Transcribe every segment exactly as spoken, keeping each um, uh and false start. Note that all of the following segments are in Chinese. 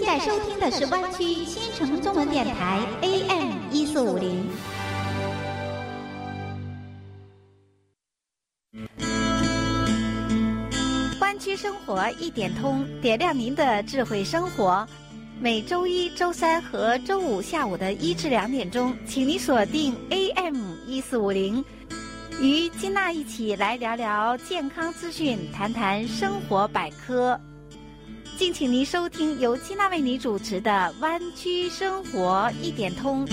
在收听的是湾区新城中文电台 A M 一四五零。湾区生活一点通，点亮您的智慧生活。每周一、周三和周五下午的一至两点钟，请你锁定 A M 一四五零，与金娜一起来聊聊健康资讯，谈谈生活百科。敬请您收听由金娜为你主持的《湾区生活一点通》。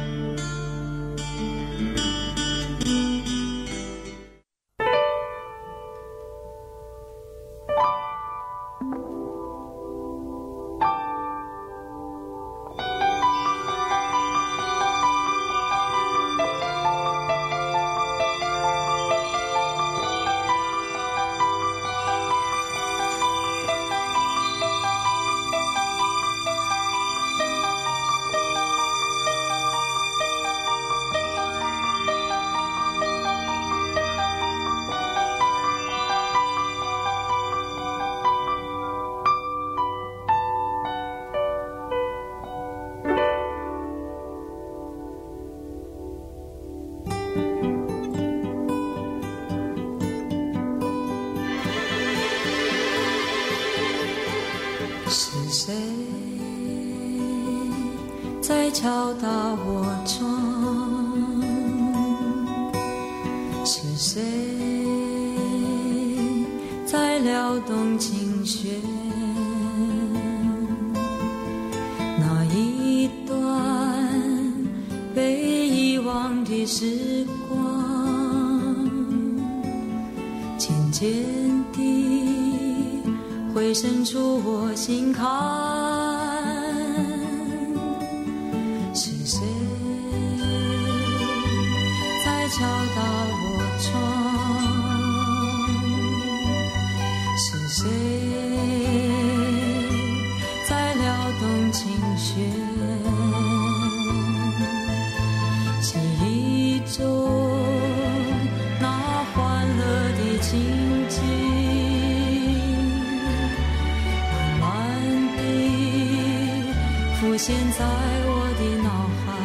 敲打我窗，是谁在撩动琴弦？那一段被遗忘的时光，渐渐地回渗出我心坎。敲打我窗，是谁在撩动琴弦？记忆中那欢乐的情景，慢慢地浮现在我的脑海。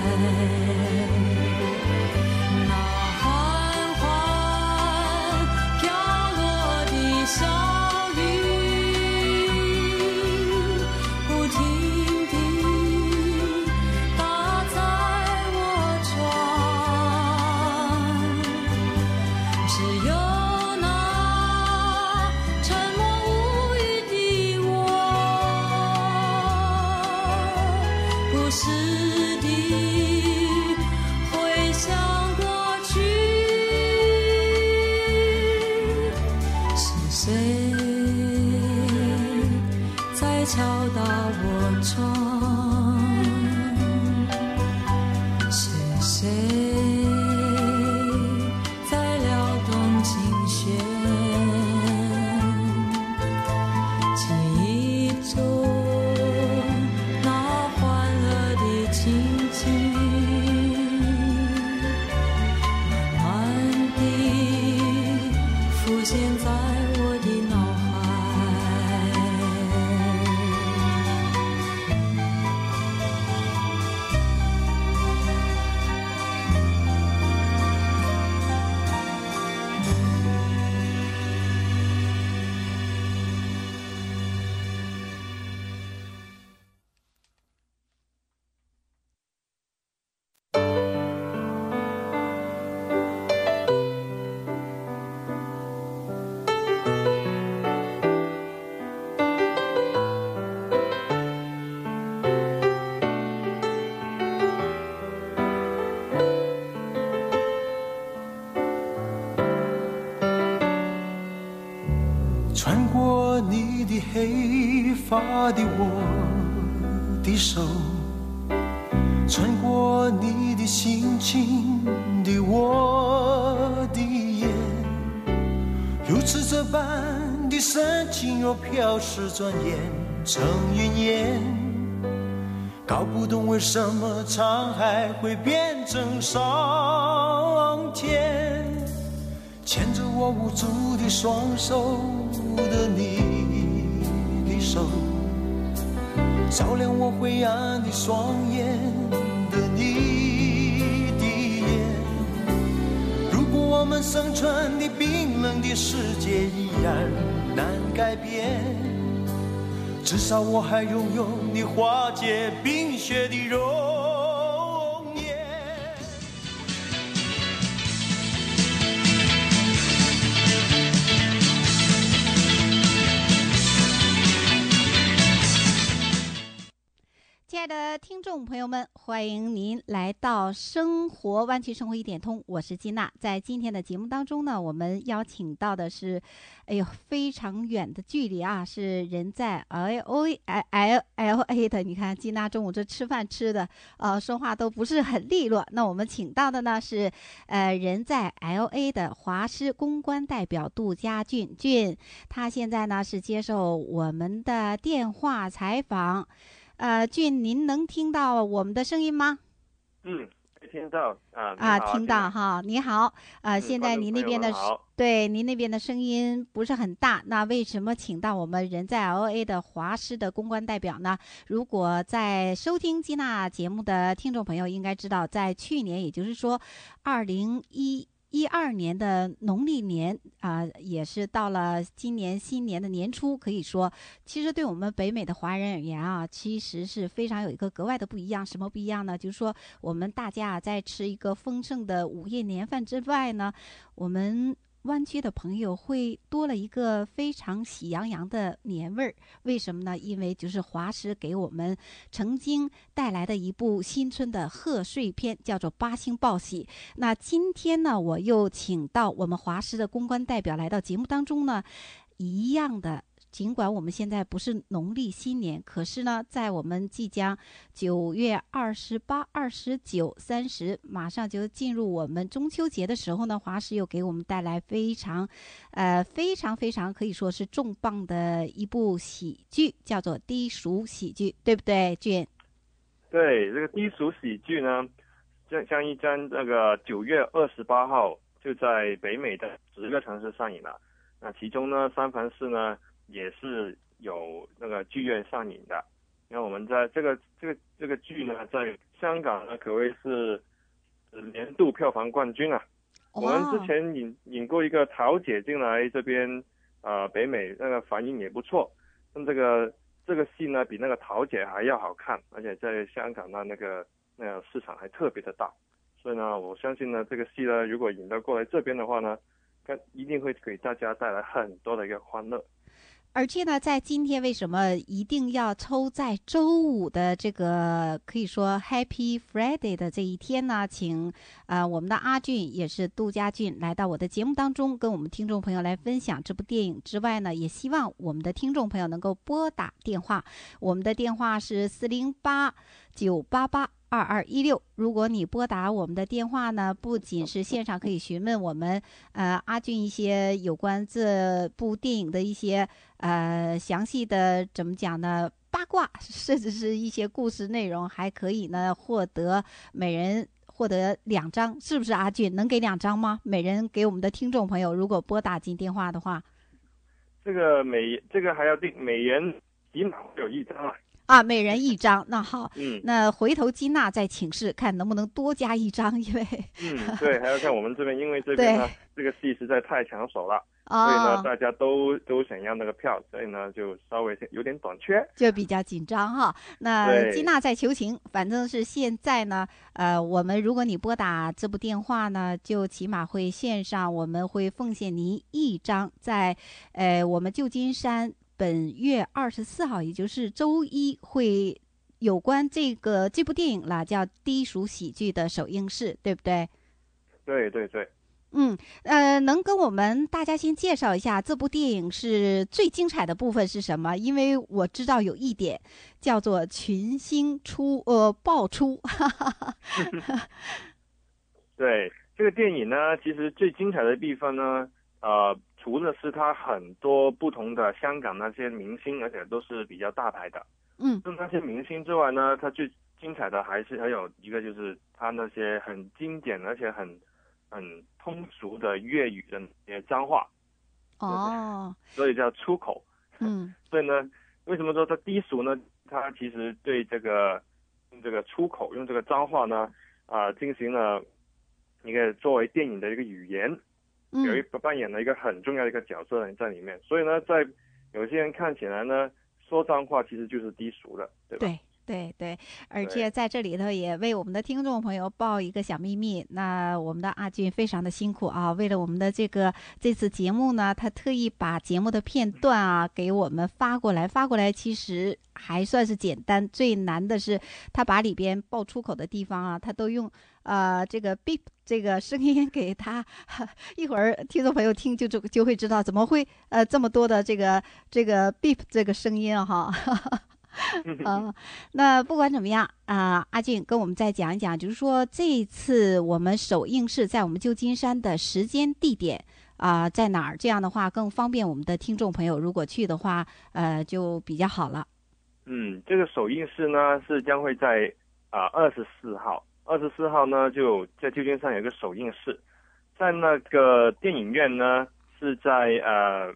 敲打我窗，是谁在撩动琴弦？记忆中那欢乐的情景，慢慢地浮现在我的脑海。 穿过你的黑发的我的手，穿过你的心情的我的眼，如此这般的深情若飘逝，转眼成云烟。搞不懂为什么沧海会变成桑田，牵着我无助的双手的你的手， 照亮我灰暗的双眼的你的眼。如果我们生存的冰冷的世界依然难改变，至少我还拥有你化解冰雪的容颜。 亲爱的听众朋友们，欢迎您来到生活湾区生活一点通，我是金娜。在今天的节目当中呢，我们邀请到的是，哎呦，非常远的距离啊，是人在 L O L L A 的。你看金娜中午这吃饭吃的，呃，说话都不是很利落。那我们请到的呢是，呃，人在 L A 的华师公关代表杜家俊俊，他现在呢是接受我们的电话采访。呃，俊，您能听到我们的声音吗？ 嗯，听到啊啊，听到哈，你好，呃， 嗯、 现在您那边的对您那边的声音不是很大，那为什么请到我们人在 L A 的华师的公关代表呢？如果在收听基娜节目的听众朋友应该知道，在去年，也就是说，二零一。一二年的农历年啊、呃，也是到了今年新年的年初，可以说，其实对我们北美的华人而言啊，其实是非常有一个格外的不一样。什么不一样呢？就是说，我们大家在吃一个丰盛的午夜年饭之外呢，我们湾区的朋友会多了一个非常喜洋洋的年味儿。为什么呢？因为就是华师给我们曾经带来的一部新春的贺岁片，叫做《八星报喜》。那今天呢，我又请到我们华师的公关代表来到节目当中呢，一样的。尽管我们现在不是农历新年，可是呢，在我们即将九月二十八、二十九、三十，马上就进入我们中秋节的时候呢，华师又给我们带来非常，呃，非常非常可以说是重磅的一部喜剧，叫做低俗喜剧，对不对，俊？ 对，这个低俗喜剧呢，像像一张那个九月二十八号就在北美的十个城市上映了。那其中呢，三藩市呢。也是有那个剧院上映的，因为我们在这个这个这个剧呢，在香港呢可谓是年度票房冠军啊。我们之前引引过一个桃姐进来这边，呃，北美那个反应也不错。那这个这个戏呢，比那个桃姐还要好看，而且在香港呢那个那个市场还特别的大。所以呢，我相信呢，这个戏呢，如果引到过来这边的话呢，一定会给大家带来很多的一个欢乐。 而且呢，在今天为什么一定要抽在周五的这个可以说 Happy Friday 的这一天呢？请呃我们的阿俊也是杜家俊来到我的节目当中，跟我们听众朋友来分享这部电影之外呢，也希望我们的听众朋友能够拨打电话，我们的电话是四零八九八八。二二一六，如果你拨打我们的电话呢，不仅是线上可以询问我们呃阿俊一些有关这部电影的一些呃详细的怎么讲呢八卦，甚至是一些故事内容，还可以呢获得每人获得两张，是不是阿俊？能给两张吗？每人给我们的听众朋友，如果拨打进电话的话， 这个每这个还要定，每人起码会有一张啊。 啊，每人一张，那好， 嗯， 那回头金娜再请示，看能不能多加一张，因为嗯，对，还要看我们这边，因为这边呢，这个戏实在太抢手了， 哦、 所以呢，大家都都想要那个票，所以呢，就稍微有点短缺， 就比较紧张哈。那金娜再求情，反正是现在呢，呃，我们如果你拨打这部电话呢，就起码会线上，我们会奉献您一张在，呃，我们旧金山。本月二十四号，也就是周一，会有关这个这部电影了，叫《低俗喜剧》的首映式，对不对？ 对对对。 嗯，呃，能跟我们大家先介绍一下这部电影是最精彩的部分是什么？因为我知道有一点叫做群星出呃爆出。 对，这个电影呢，其实最精彩的地方呢，呃。除了是他很多不同的香港那些明星，而且都是比较大牌的， 嗯， 除了那些明星之外呢，他最精彩的还是还有一个就是他那些很经典而且很很通俗的粤语的那些脏话， 哦， 所以叫出口。 嗯， 所以呢，为什么说它低俗呢？ 他其实对这个用这个出口用这个脏话呢啊、呃、进行了一个作为电影的一个语言，有一扮演了一个很重要的一个角色在里面。所以呢，在有些人看起来呢，说脏话其实就是低俗的，对吧？ 对。对对，而且在这里头也为我们的听众朋友报一个小秘密，那我们的阿俊非常的辛苦啊，为了我们的这个这次节目呢，他特意把节目的片段啊给我们发过来，发过来其实还算是简单，最难的是他把里边爆出口的地方啊，他都用呃这个 beep 这个声音给他，一会儿听众朋友听就就就会知道怎么会呃这么多的这个这个 beep 这个声音啊哈。呃，那不管怎么样啊、呃，阿俊跟我们再讲一讲，就是说这一次我们首映式在我们旧金山的时间地点啊、呃、在哪儿？这样的话更方便我们的听众朋友，如果去的话，呃，就比较好了。 嗯，这个首映式呢是将会在啊二十四号，二十四号呢就在旧金山有一个首映式，在那个电影院呢是在呃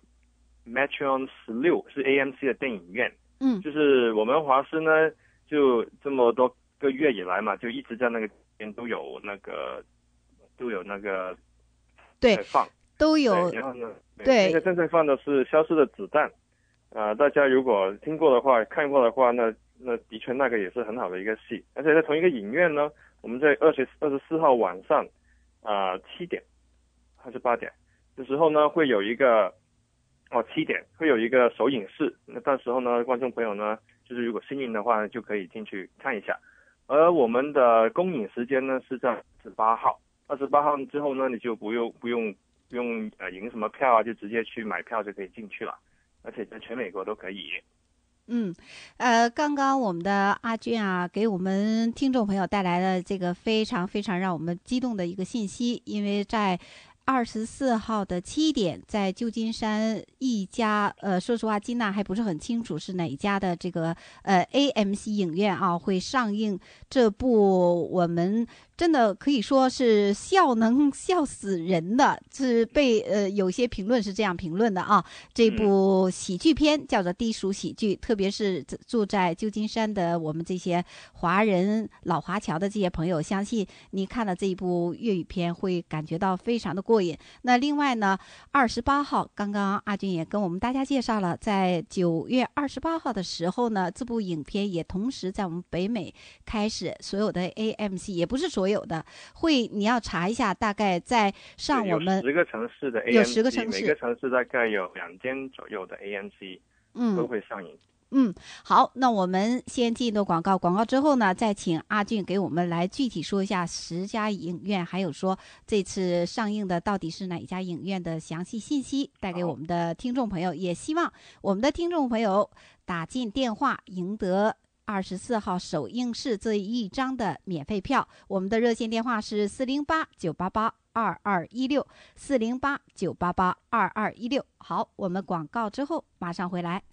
Metron 十六，是 A M C 的电影院。 嗯， 就是我们华视呢，就这么多个月以来嘛，就一直在那个边都有那个都有那个对放都有， 然后呢， 对， 那个正在放的是《消失的子弹》啊、呃，大家如果听过的话、看过的话，那那的确那个也是很好的一个戏，而且在同一个影院呢，我们在二十二十四号晚上啊七、呃、点还是八点的时候呢，会有一个。哦，七点会有一个首映式，那到时候呢，观众朋友呢，就是如果幸运的话，就可以进去看一下。而我们的公映时间呢是在二十八号，二十八号之后呢，你就不用不用不用呃赢什么票啊，就直接去买票就可以进去了，而且在全美国都可以。 嗯，呃，刚刚我们的阿俊啊，给我们听众朋友带来了这个非常非常让我们激动的一个信息，因为在二十四号的七点，在旧金山一家，呃，说实话，金娜还不是很清楚是哪一家的这个呃 A M C 影院啊，会上映这部我们真的可以说是笑能笑死人的，是被呃有些评论是这样评论的啊。这部喜剧片叫做低俗喜剧，特别是住在旧金山的我们这些华人老华侨的这些朋友，相信你看了这一部粤语片会感觉到非常的过瘾。那另外呢，二十八号，刚刚阿俊也跟我们大家介绍了，在九月二十八号的时候呢，这部影片也同时在我们北美开始所有的 A M C， 也不是所有的，会你要查一下，大概在上我们有十个城市的 A M C， 有十个城市， 每个城市大概有两间左右的 A M C， 嗯，都会上映。 嗯，好，那我们先进入广告，广告之后呢，再请阿俊给我们来具体说一下十家影院，还有说这次上映的到底是哪一家影院的详细信息，带给我们的听众朋友。也希望我们的听众朋友打进电话，赢得二十四号首映式这一张的免费票。我们的热线电话是四零八九八八二二一六，四零八九八八二二一六。好，我们广告之后马上回来。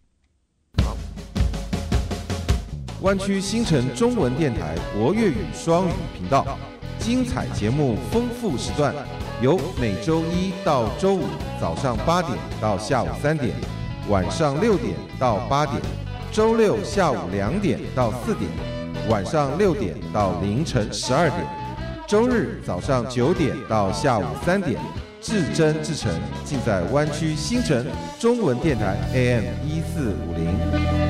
湾区新城中文电台国粤语双语频道，精彩节目丰富时段，由每周一到周五早上八点到下午三点，晚上六点到八点，周六下午两点到四点，晚上六点到凌晨十二点，周日早上九点到下午三点，至真至诚，尽在湾区新城中文电台 A M 一四五零。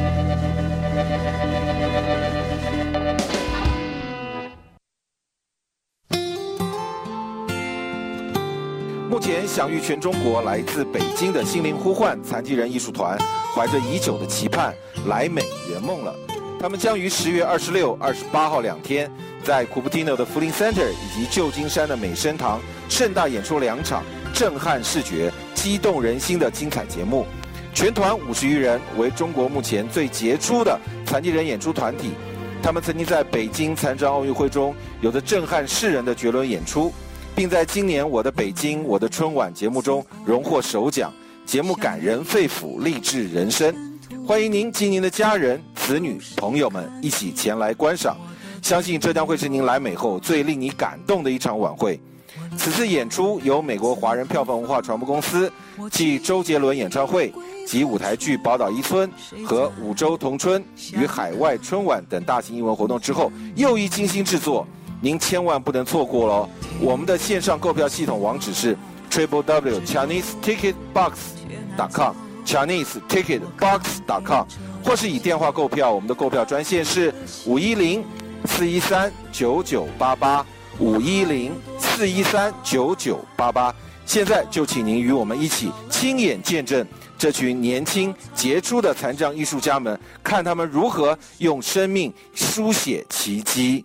目前享誉全中国来自北京的心灵呼唤残疾人艺术团，怀着已久的期盼，来美圆梦了。他们将于十月二十六、二十八号两天，在 Cupertino 的福林 Center 以及旧金山的美声堂盛大演出两场震撼视觉、激动人心的精彩节目。全团五十余人，为中国目前最杰出的残疾人演出团体。他们曾经在北京残障奥运会中有着震撼世人的绝伦演出，并在今年《我的北京我的春晚》节目中荣获首奖，节目感人肺腑，励志人生。欢迎您及您的家人、子女、朋友们一起前来观赏，相信这将会是您来美后最令你感动的一场晚会。 此次演出由美国华人票房文化传播公司继周杰伦演唱会及舞台剧《宝岛一村》和五洲同春与海外春晚等大型艺文活动之后又一精心制作，您千万不能错过喽！我们的线上购票系统网址是 triple w chinese ticket box dot com chinese ticket box dot com， 或是以电话购票，我们的购票专线是五一零四一三九九八八五一零四一三九九八八。现在就请您与我们一起亲眼见证这群年轻杰出的残障艺术家们，看他们如何用生命书写奇迹。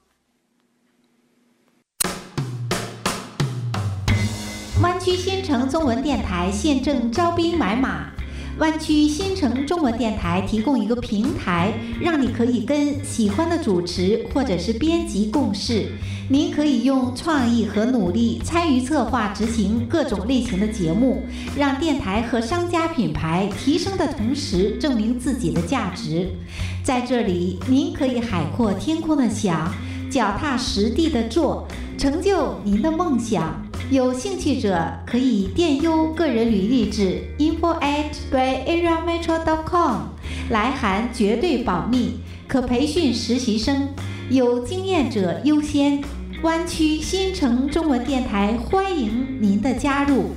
湾区新城中文电台现正招兵买马。湾区新城中文电台提供一个平台，让你可以跟喜欢的主持或者是编辑共事。您可以用创意和努力参与策划执行各种类型的节目，让电台和商家品牌提升的同时证明自己的价值。在这里，您可以海阔天空的想，脚踏实地的做，成就您的梦想。有兴趣者可以电邮个人履历至 info at bay area metro dot com， 来函绝对保密，可培训实习生，有经验者优先。湾区新城中文电台欢迎您的加入。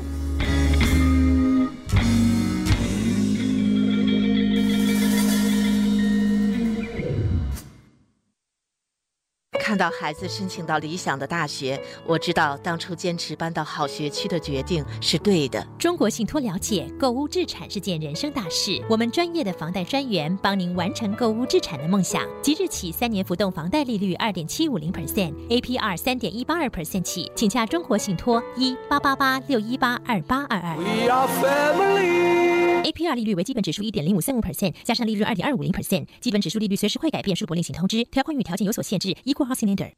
看到孩子申请到理想的大学，我知道当初坚持搬到好学区的决定是对的。 中国信托了解，购屋置产是件人生大事，我们专业的房贷专员帮您完成购屋置产的梦想。即日起，三年浮动房贷利率 二点七五零 percent，A P R 三点一八二 percent 起，请洽中国信托一八八八六一八二八二二。We are family。A P R 利率为基本指数 一点零五三五 percent， 加上利率 二点二五零 percent， 基本指数利率随时会改变，恕不另行通知。条款与条件有所限制。Equal Housing Lender。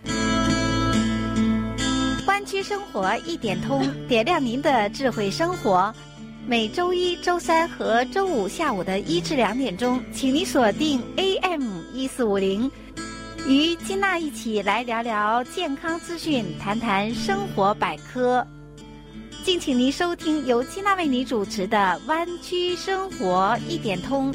湾区生活一点通，点亮您的智慧生活。每周一、周三和周五下午的一至两点钟，请你锁定 A M 一四五零，与金娜一起来聊聊健康资讯，谈谈生活百科。敬请您收听由金娜为你主持的《湾区生活一点通》。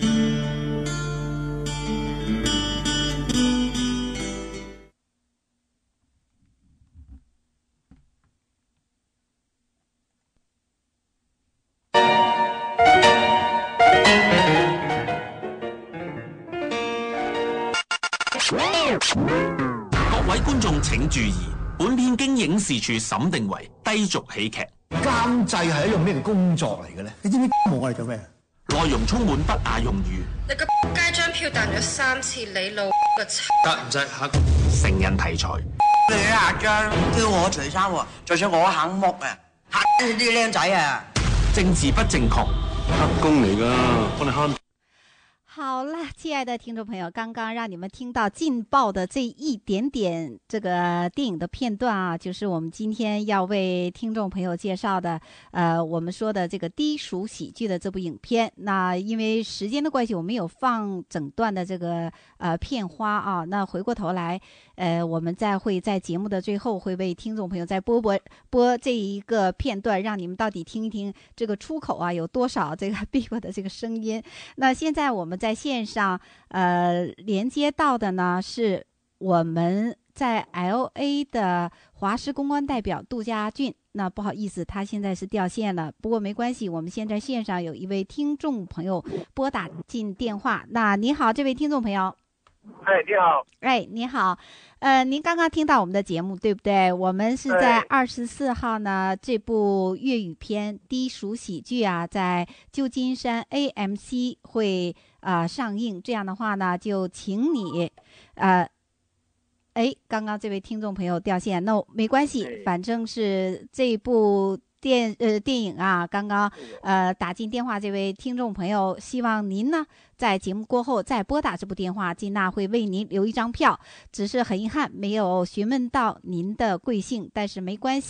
各位觀眾請注意，本片經影視處審定為低俗喜劇。 監製係一樣咩嘅工作嚟嘅咧？你知唔知冇我哋做咩？ 內容充滿不雅用語。 你個街張票彈咗三次，你老個柒。 得唔使下成人題材。 你下張叫我除衫喎，就算我肯剝啊，嚇啲僆仔啊！ 政治不正確，黑工嚟㗎，幫你慳。 好了，亲爱的听众朋友，刚刚让你们听到劲爆的这一点点这个电影的片段啊，就是我们今天要为听众朋友介绍的，呃，我们说的这个低俗喜剧的这部影片。那因为时间的关系，我没有放整段的这个呃片花啊。那回过头来，呃，我们再会在节目的最后会为听众朋友再播播播这一个片段，让你们到底听一听这个出口啊有多少这个 beep 的这个声音。那现在我们在线上呃连接到的呢是我们在 L A 的华师公关代表杜家俊。那不好意思，他现在是掉线了，不过没关系，我们现在线上有一位听众朋友拨打进电话。那你好，这位听众朋友。 哎，你好。 哎，你好。呃，您刚刚听到我们的节目对不对？我们是在二十四号呢，这部粤语片低俗喜剧啊，在旧金山 A M C 会啊、呃、上映。这样的话呢，就请你呃。哎，刚刚这位听众朋友掉线，那没关系，反正是这部电呃电影啊，刚刚呃打进电话这位听众朋友，希望您呢在节目过后再拨打这部电话，金娜会为您留一张票。只是很遗憾没有询问到您的贵姓，但是没关系，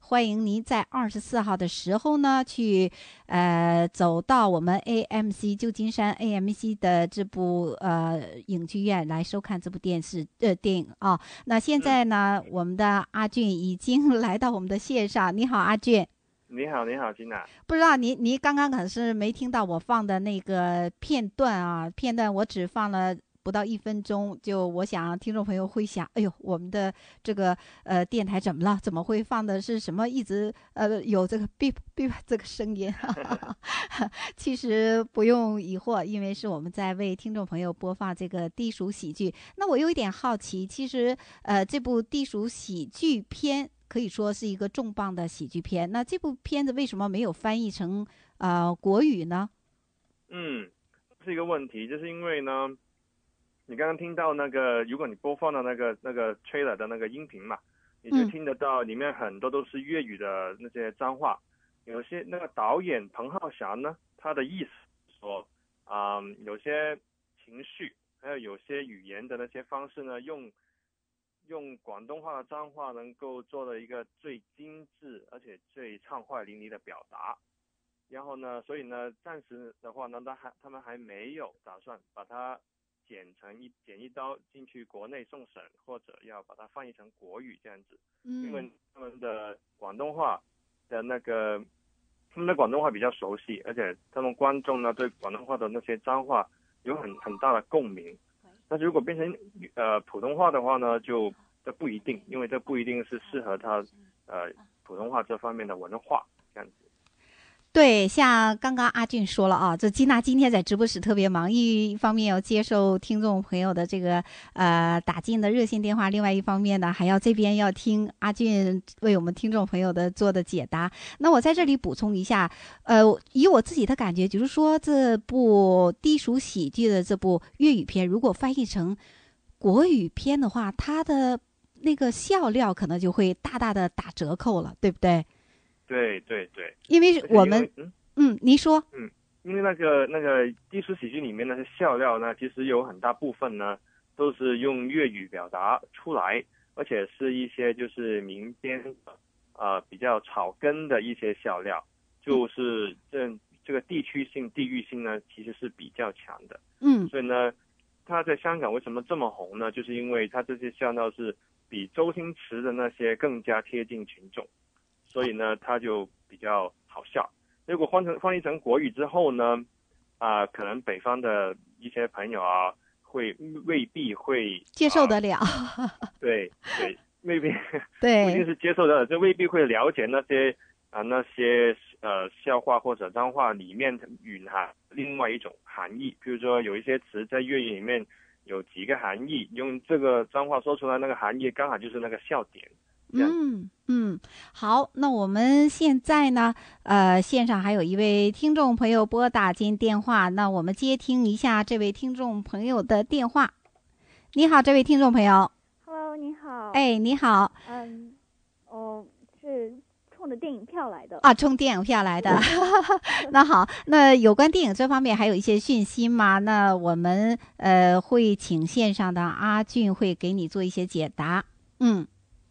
欢迎您在二十四号的时候呢，去呃走到我们 A M C 旧金山 A M C 的这部呃影剧院来收看这部电视呃电影啊。那现在呢，嗯、我们的阿俊已经来到我们的线上。你好，阿俊。 你好，你好，金娜。 不知道你你刚刚可能是没听到我放的那个片段啊，片段我只放了不到一分钟，就我想听众朋友会想，哎呦，我们的这个呃电台怎么了？怎么会放的是什么？一直呃有这个 beep beep 这个声音。其实不用疑惑，因为是我们在为听众朋友播放这个低俗喜剧。那我有一点好奇，其实呃这部低俗喜剧片可以说是一个重磅的喜剧片。那这部片子为什么没有翻译成呃国语呢？ 嗯，是一个问题，就是因为呢，你刚刚听到那个，如果你播放的那个那个 trailer 的那个音频嘛，你就听得到里面很多都是粤语的那些脏话。有些那个导演彭浩翔呢，他的意思说，啊、嗯，有些情绪还有有些语言的那些方式呢，用。用广东话的脏话能够做了一个最精致而且最畅快淋漓的表达，然后呢，所以呢，暂时的话呢，他还他们还没有打算把它剪成一剪一刀进去国内送审，或者要把它翻译成国语这样子，嗯，因为他们的广东话的那个，他们的广东话比较熟悉，而且他们观众呢对广东话的那些脏话有很很大的共鸣。但是如果变成呃普通话的话呢，就这不一定，因为这不一定是适合他呃普通话这方面的文化这样子。 对，像刚刚阿俊说了啊，这金娜今天在直播室特别忙，一方面要接受听众朋友的这个呃打进的热线电话，另外一方面呢，还要这边要听阿俊为我们听众朋友的做的解答。那我在这里补充一下，呃，以我自己的感觉，就是说这部低俗喜剧的这部粤语片，如果翻译成国语片的话，它的那个笑料可能就会大大的打折扣了，对不对？ 对对对， 因为我们嗯嗯，您说嗯，因为那个那个低俗喜剧里面那些笑料呢，其实有很大部分呢都是用粤语表达出来，而且是一些就是民间呃比较草根的一些笑料，就是这这个地区性地域性呢其实是比较强的，嗯，所以呢，他在香港为什么这么红呢？就是因为他这些笑料是比周星驰的那些更加贴近群众。所以呢，它就比较好笑。如果翻成翻译成国语之后呢，啊、呃，可能北方的一些朋友啊，会未必会接受得了。 呃、对对，未必对， 不一定是接受得了，就未必会了解那些啊、呃、那些呃笑话或者脏话里面蕴含另外一种含义。比如说有一些词在粤语里面有几个含义，用这个脏话说出来，那个含义刚好就是那个笑点。 嗯嗯，好，那我们现在呢，呃，线上还有一位听众朋友拨打进电话，那我们接听一下这位听众朋友的电话。你好，这位听众朋友。 Hello， 你好。 哎，你好。 嗯，哦，是冲着电影票来的。 啊，冲电影票来的。那好，那有关电影这方面还有一些讯息吗？那我们呃会请线上的阿俊会给你做一些解答。嗯。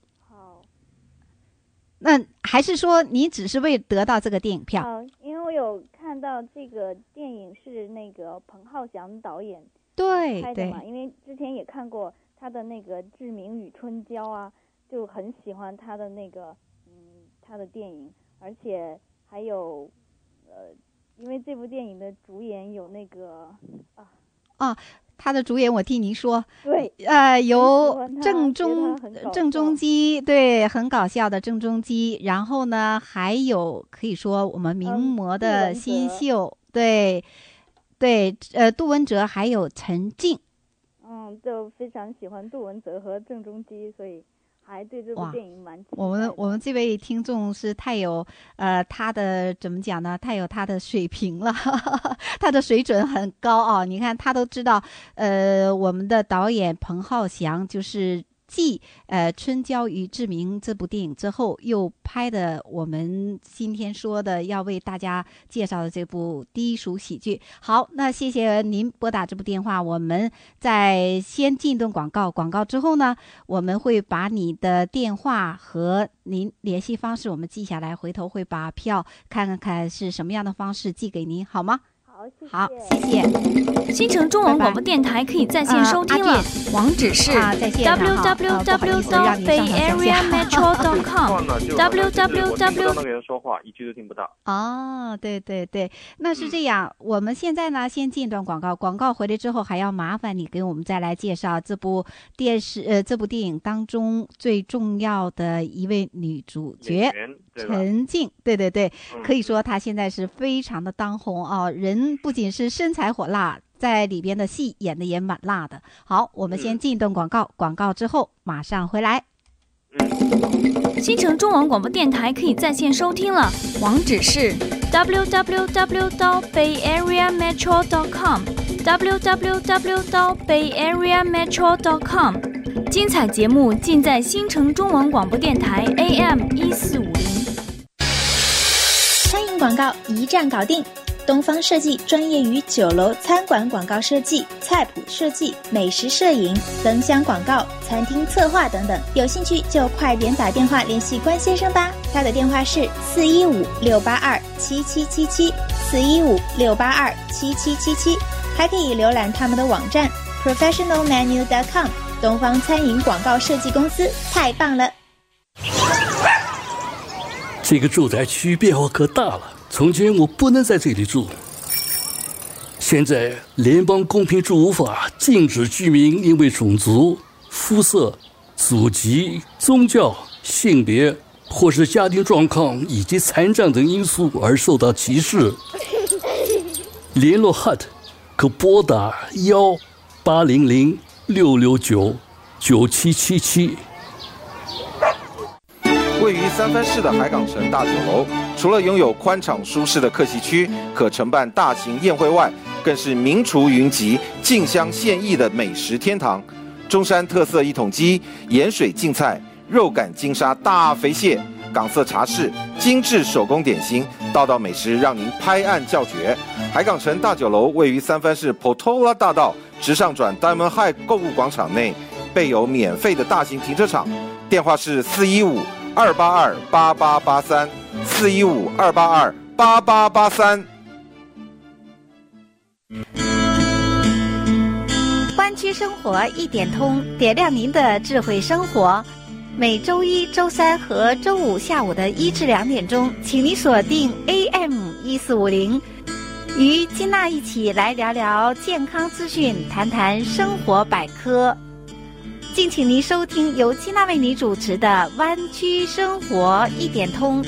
那还是说你只是为得到这个电影票？ 呃、因为我有看到这个电影是那个彭浩翔导演对拍的嘛，因为之前也看过他的那个《志明与春娇》啊，就很喜欢他的那个嗯他的电影，而且还有呃，因为这部电影的主演有那个啊啊。他的主演我替您说， 对， 呃，有郑中郑中基，对，很搞笑的郑中基。然后呢，还有可以说我们名模的新秀，嗯、对，对，呃，杜文泽还有陈静。 嗯，就非常喜欢杜文泽和郑中基，所以还对这部电影蛮期待的。 我们我们这位听众是太有呃他的怎么讲呢？太有他的水平了，他的水准很高啊！你看他都知道，呃，我们的导演彭浩翔就是继呃《春娇与志明》这部电影之后，又拍的我们今天说的要为大家介绍的这部低俗喜剧。好，那谢谢您拨打这部电话，我们在先进一段广告，广告之后呢，我们会把你的电话和您联系方式我们记下来，回头会把票看看看是什么样的方式寄给您，好吗？好，谢谢。 新城中文广播电台可以在线收听了，网址是 w w w 点 bay area metro 点 com w w w 那个人说话一句都听不到。 哦，对对对，那是这样。我们现在呢，先进一段广告，广告回来之后，还要麻烦你给我们再来介绍这部电视呃这部电影当中最重要的一位女主角陈静。对对对，可以说她现在是非常的当红啊，人不仅是身材火辣，在里边的戏演的也蛮辣的。好，我们先进一段广告，广告之后马上回来。 新城中文广播电台可以在线收听了，网址是 w w w 点 bay area metro 点 com w w w 点 bay area metro 点 com。 精彩节目尽在新城中文广播电台 A M 一四五零。 餐饮广告一站搞定，东方设计专业于酒楼餐馆广告设计、菜谱设计、美食摄影、灯箱广告、餐厅策划等等。有兴趣就快点打电话联系关先生吧，他的电话是四一五六八二七七七七四一五六八二七七七七，还可以浏览他们的网站 professional menu 点 com。 东方餐饮广告设计公司太棒了。 这个住宅区变化可大了，从前我不能在这里住，现在联邦公平住屋法禁止居民因为种族、肤色、祖籍、宗教、性别或是家庭状况以及残障等因素而受到歧视。联络 H U D 可拨打幺八零零六六九九七七七。 位于三藩市的海港城大酒楼，除了拥有宽敞舒适的客席区，可承办大型宴会外，更是名厨云集、竞相献艺的美食天堂。中山特色一桶鸡、盐水净菜、肉感金沙大肥蟹、港色茶室、精致手工点心，道道美食让您拍案叫绝。海港城大酒楼位于三藩市 Portola 大道直上转 Diamond High 购物广场内，备有免费的大型停车场，电话是四一五二八二八八八三四一五二八二八八八三。 湾区生活一点通，点亮您的智慧生活。每周一、周三和周五下午的一至两点钟，请你锁定 A M 一四五零，与金娜一起来聊聊健康资讯，谈谈生活百科。敬请您收听由金娜为你主持的《湾区生活一点通》。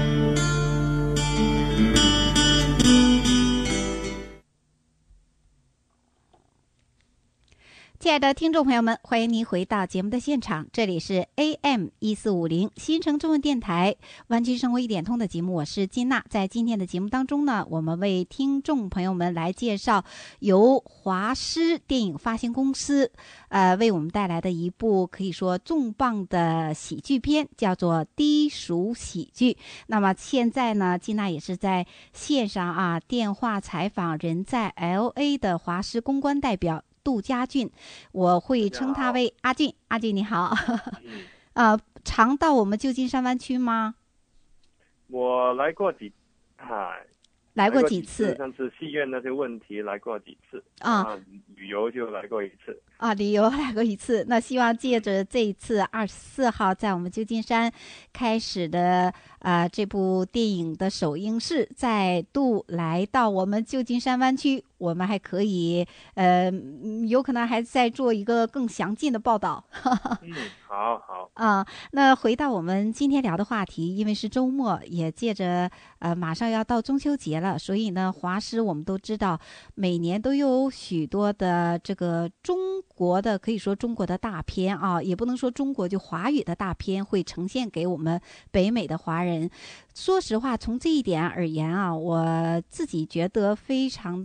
亲爱的听众朋友们，欢迎您回到节目的现场，这里是 A M 一四五零新城中文电台湾区生活一点通的节目，我是金娜。在今天的节目当中呢，我们为听众朋友们来介绍由华师电影发行公司呃为我们带来的一部可以说重磅的喜剧片，叫做低俗喜剧。那么现在呢，金娜也是在线上啊电话采访人在 L A 的华师公关代表杜家俊，我会称他为阿俊。阿俊你好。呃，常到我们旧金山湾区吗？ 我来过几啊， 来过几次， 上次戏院那些问题来过几次啊， 啊旅游就来过一次啊，旅游来过一次。那希望借着这一次二十四号在我们旧金山开始的呃这部电影的首映式，再度来到我们旧金山湾区，我们还可以呃有可能还再做一个更详尽的报道。 嗯，好好啊，那回到我们今天聊的话题，因为是周末，也借着呃马上要到中秋节了，所以呢，华师我们都知道，每年都有许多的这个中国的可以说中国的大片啊，也不能说中国就华语的大片会呈现给我们北美的华人。说实话，从这一点而言啊，我自己觉得非常非常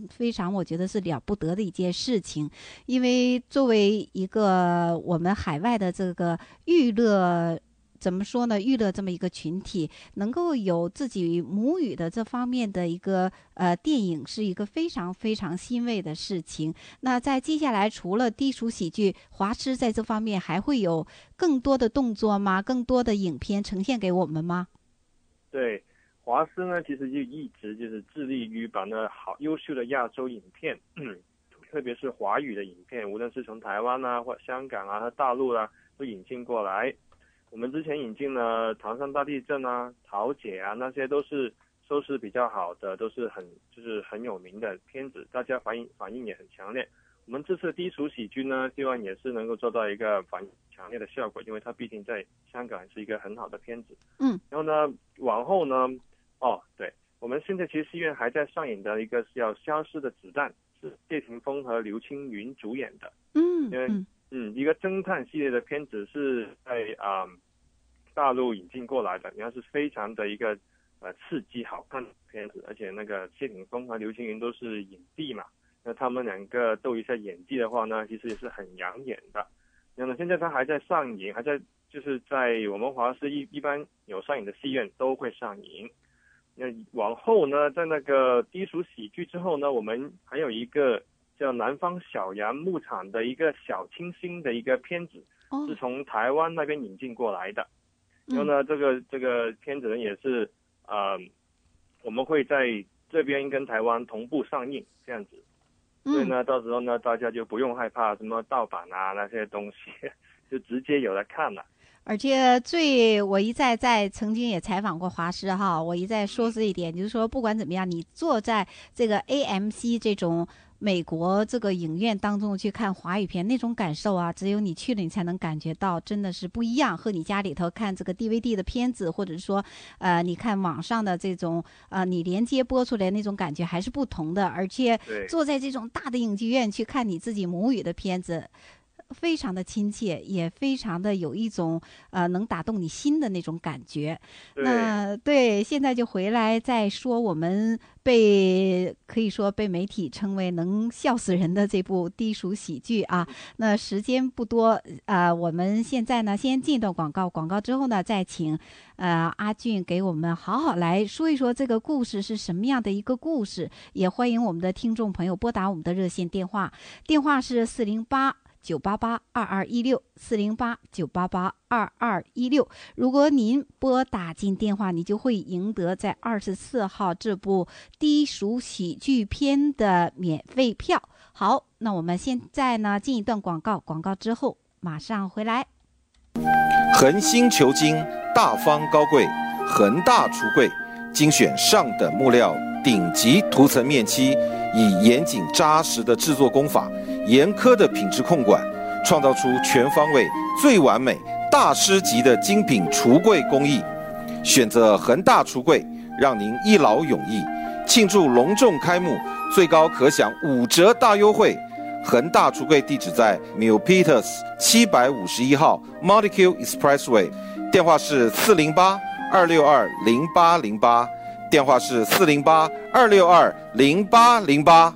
常我觉得是了不得的一件事情，因为作为一个我们海外的这个娱乐。怎么说呢？娱乐这么一个群体，能够有自己母语的这方面的一个呃电影，是一个非常非常欣慰的事情。那在接下来，除了低俗喜剧，华师在这方面还会有更多的动作吗？更多的影片呈现给我们吗？ 对，华师呢，其实就一直就是致力于把那好优秀的亚洲影片，嗯，特别是华语的影片，无论是从台湾啊，或香港啊，和大陆啊，都引进过来。我们之前引进了唐山大地震啊、桃姐啊，那些都是收视比较好的，都是很就是很有名的片子，大家反应反应也很强烈。我们这次低俗喜剧呢，希望也是能够做到一个反应强烈的效果，因为它毕竟在香港是一个很好的片子。 嗯， 然后呢，往后呢，哦，对，我们现在其实戏院还在上映的一个是叫《消失的子弹》，是谢霆锋和刘青云主演的。 嗯， 因为嗯，一个侦探系列的片子是在啊、嗯、大陆引进过来的，然后是非常的一个呃刺激好看的片子，而且那个谢霆锋和刘青云都是影帝嘛，那他们两个斗一下演技的话呢，其实也是很养眼的。那么现在他还在上映，还在就是在我们华视一一般有上映的戏院都会上映。那往后呢，在那个低俗喜剧之后呢，我们还有一个叫南方小羊牧场的一个小清新的一个片子，哦、是从台湾那边引进过来的。然后呢，嗯、这个这个片子呢也是呃，我们会在这边跟台湾同步上映这样子。所以呢，到时候呢，大家就不用害怕什么盗版啊那些东西，就直接有的看了。 而且最我一再在曾经也采访过华师哈，我一再说这一点，就是说不管怎么样，你坐在这个 A M C 这种美国这个影院当中去看华语片，那种感受啊，只有你去了你才能感觉到，真的是不一样。和你家里头看这个 D V D 的片子，或者说呃你看网上的这种呃你连接播出来那种感觉还是不同的。而且坐在这种大的影剧院去看你自己母语的片子，非常的亲切，也非常的有一种呃能打动你心的那种感觉。那对，现在就回来再说我们被可以说被媒体称为能笑死人的这部低俗喜剧啊。那时间不多啊、呃，我们现在呢先进一段广告，广告之后呢再请呃阿俊给我们好好来说一说这个故事是什么样的一个故事。也欢迎我们的听众朋友拨打我们的热线电话，电话是四零八九八八二二一六四零八九八八二二一六。如果您拨打进电话，你就会赢得在二十四号这部低俗喜剧片的免费票。好，那我们现在呢进一段广告，广告之后马上回来。 恒星球金，大方高贵，恒大橱柜精选上等木料，顶级涂层面漆，以严谨扎实的制作工法，严苛的品质控管，创造出全方位最完美大师级的精品橱柜工艺。选择恒大橱柜，让您一劳永逸。庆祝隆重开幕，最高可享五折大优惠。恒大橱柜地址在 Milpitas 七百五十一号 Montague Expressway， 电话是四零八二六二零八零八，电话是四零八二六二零八零八。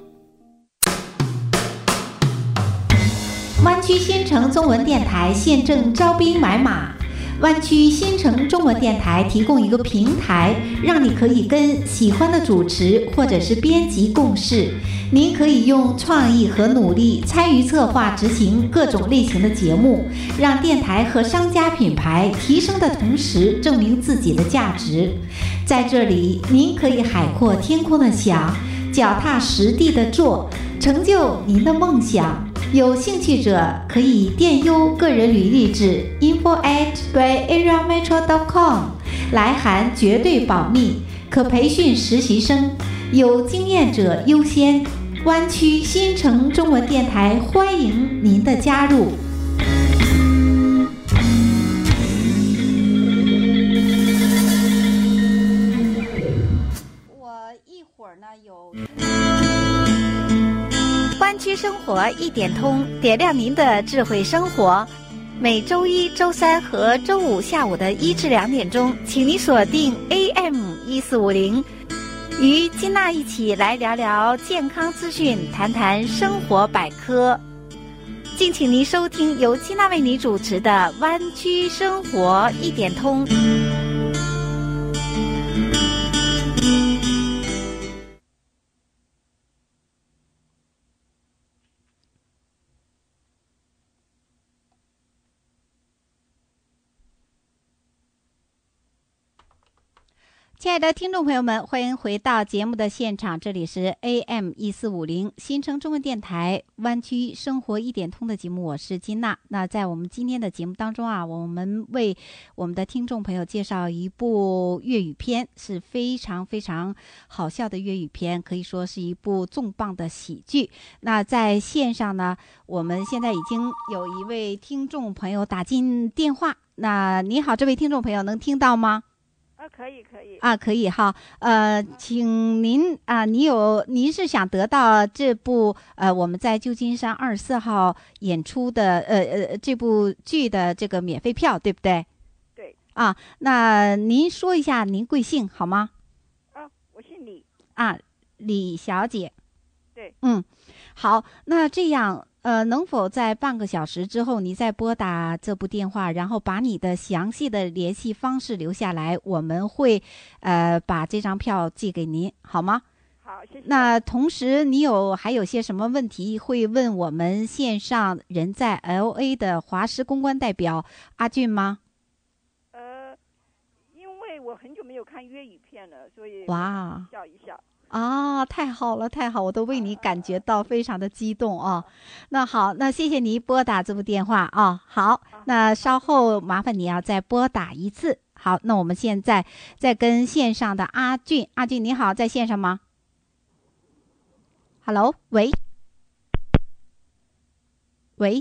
湾区新城中文电台现正招兵买马。湾区新城中文电台提供一个平台，让你可以跟喜欢的主持或者是编辑共事。您可以用创意和努力参与策划执行各种类型的节目，让电台和商家品牌提升的同时证明自己的价值。在这里，您可以海阔天空的想，脚踏实地的做，成就您的梦想。有兴趣者可以电邮个人履历至 info at bay area metro dot com， 来函绝对保密，可培训实习生，有经验者优先。湾区新城中文电台欢迎您的加入。我一会儿呢有湾区生活一点通，点亮您的智慧生活。每周一、周三和周五下午的一至两点钟，请你锁定 A M 一四五零。 与金娜一起来聊聊健康资讯，谈谈生活百科。敬请您收听由金娜为你主持的《湾区生活一点通》。亲爱的听众朋友们，欢迎回到节目的现场，这里是 A M 一四五零 新城中文电台湾区生活一点通的节目，我是金娜。那在我们今天的节目当中啊，我们为我们的听众朋友介绍一部粤语片，是非常非常好笑的粤语片，可以说是一部重磅的喜剧。那在线上呢，我们现在已经有一位听众朋友打进电话。那你好，这位听众朋友能听到吗？ 啊，可以可以啊，可以哈。呃，请您啊，你有您是想得到这部呃我们在旧金山二十四号演出的呃呃这部剧的这个免费票，对不对？ 对。 啊，那您说一下您贵姓好吗？ 啊，我姓李。 啊，李小姐。 对。 嗯，好，那这样。呃，能否在半个小时之后，你再拨打这部电话，然后把你的详细的联系方式留下来，我们会呃把这张票寄给您，好吗？ 好，谢谢。 那同时，你有还有些什么问题会问我们线上人在 L A 的华师公关代表阿俊吗？ 呃，因为我很久没有看粤语片了，所以哇， 笑一笑。 啊，太好了，太好，我都为你感觉到非常的激动啊。那好，那谢谢你拨打这部电话啊。好，那稍后麻烦你要再拨打一次。好，那我们现在再跟线上的阿俊，阿俊你好，在线上吗 ？Hello， 喂，喂，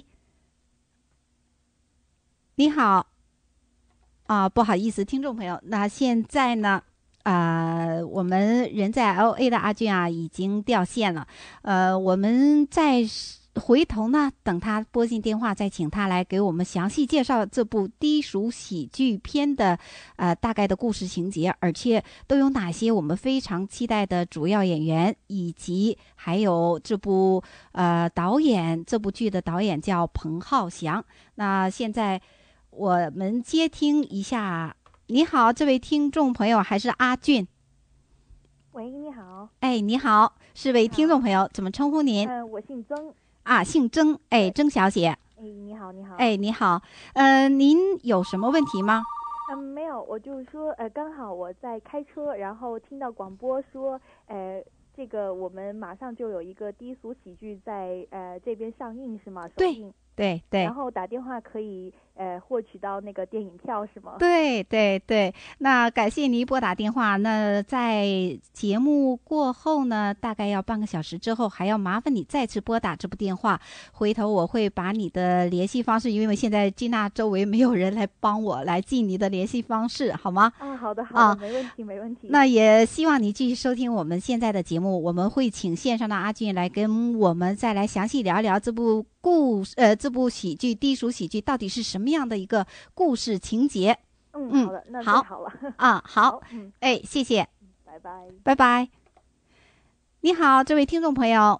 你好。啊，不好意思，听众朋友，那现在呢？啊、呃，我们人在 L A 的阿俊啊，已经掉线了。呃，我们再回头呢，等他拨进电话，再请他来给我们详细介绍这部低俗喜剧片的呃大概的故事情节，而且都有哪些我们非常期待的主要演员，以及还有这部呃导演，这部剧的导演叫彭浩翔。那现在我们接听一下。你好，这位听众朋友，还是阿俊？ 喂，你好。 哎，你好，是位听众朋友，怎么称呼您？ 嗯、呃，我姓曾。 啊，姓曾，哎，曾小姐。 哎，你好，你好。 哎，你好，呃，您有什么问题吗？ 嗯，没有，我就是说，呃，刚好我在开车，然后听到广播说，呃，这个我们马上就有一个低俗喜剧在呃这边上映，是吗？首映。 对对， 然后打电话可以呃获取到那个电影票是吗？ 对对对，那感谢您拨打电话。那在节目过后呢，大概要半个小时之后，还要麻烦你再次拨打这部电话。回头我会把你的联系方式，因为现在金娜周围没有人来帮我来记你的联系方式，好吗？ 啊，好的好的、啊，没问题没问题。 那也希望你继续收听我们现在的节目，我们会请线上的阿俊来跟我们再来详细聊聊这部故事呃。这部喜剧低俗喜剧到底是什么样的一个故事情节？ 嗯， 嗯好的，那好好了啊，好， 好嗯， 哎，谢谢， 拜拜， 拜拜。你好，这位听众朋友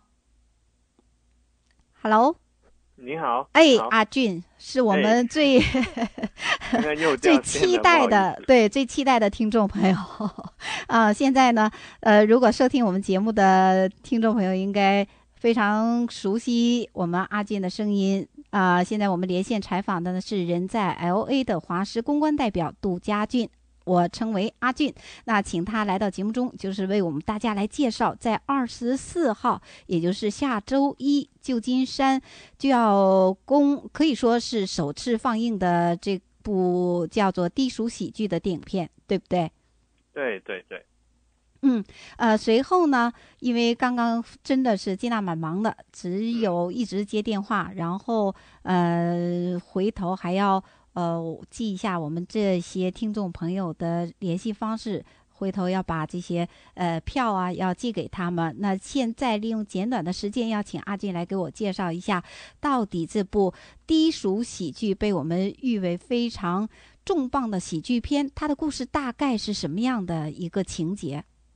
，Hello， 你好， 哎你好， 阿俊是我们最、 哎、 最期待的，对，最期待的听众朋友啊、呃。现在呢，呃，如果收听我们节目的听众朋友，应该非常熟悉我们阿俊的声音啊、呃！现在我们连线采访的呢是人在 L A 的华师公关代表杜家俊，我称为阿俊。那请他来到节目中，就是为我们大家来介绍，在二十四号，也就是下周一，旧金山就要公，可以说是首次放映的这部叫做低俗喜剧的电影片，对不对？ 对对对。 嗯，呃，随后呢，因为刚刚真的是金娜蛮忙的，只有一直接电话，然后呃，回头还要呃记一下我们这些听众朋友的联系方式，回头要把这些呃票啊要寄给他们。那现在利用简短的时间，要请阿俊来给我介绍一下，到底这部低俗喜剧被我们誉为非常重磅的喜剧片，它的故事大概是什么样的一个情节？